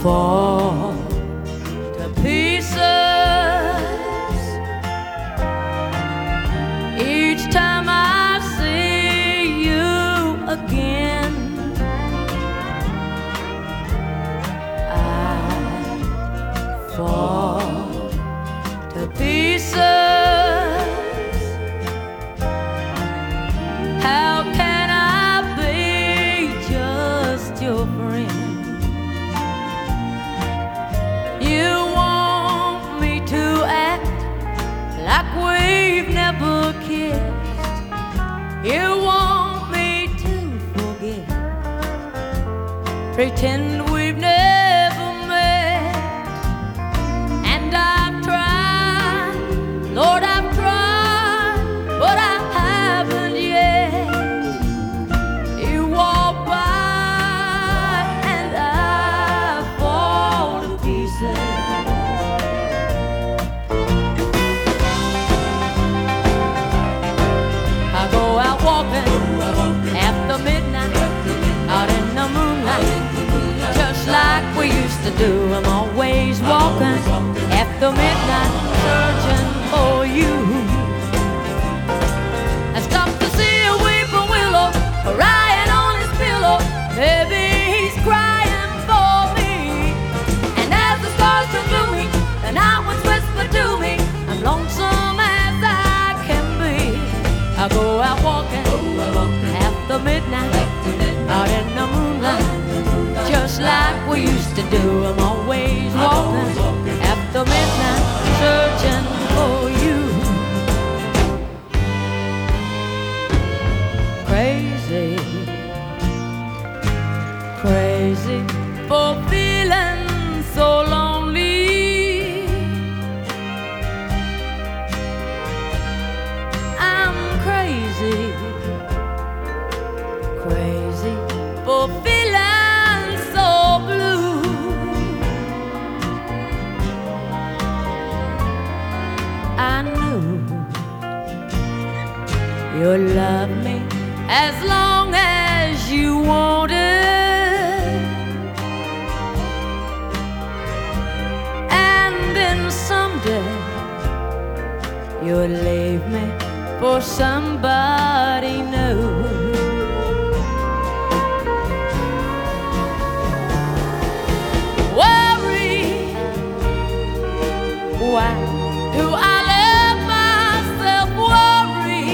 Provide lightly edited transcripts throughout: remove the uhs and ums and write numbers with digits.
fall to pieces each time I see you again. I fall to pieces. How can I be just your friend? You want me to act like we've never kissed. You want me to forget, pretend we've never met. And I've tried, Lord, I've tried, but I haven't yet. You walk by and I fall to pieces. I go out walking after midnight, out in the moonlight, just like we used to do. I'm always walking after midnight, searching for you. I stopped to see a weeping willow crying on his pillow. Maybe he's crying for me. And as the stars turn gloomy, the night winds whisper to me, I'm lonesome as I can be. I go out walking after midnight, out in the moonlight, just like we used to do. I'm always walking after midnight, searching for you. Crazy, crazy for feeling so lonely. I'm crazy, crazy for feeling so blue. I knew you'd love me as long as you wanted, and then someday you'll leave me for somebody new. Worry, why do I let myself worry?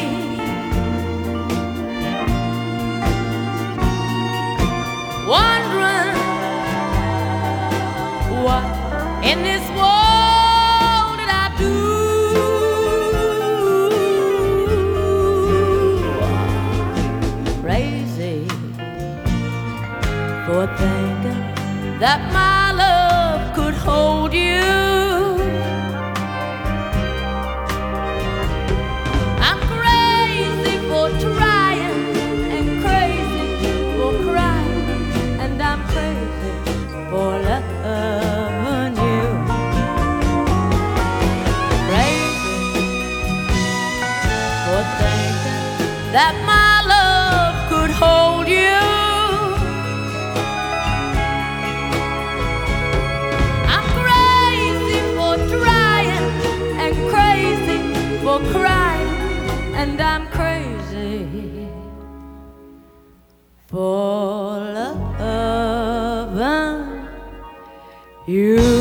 Wondering what in this world did I do? Crazy for thinking that my love could hold you. I'm crazy for trying and crazy for crying, and I'm crazy for loving you. Crazy for thinking that my love could hold you. I'm crazy for trying and crazy for crying, and I'm crazy for loving you.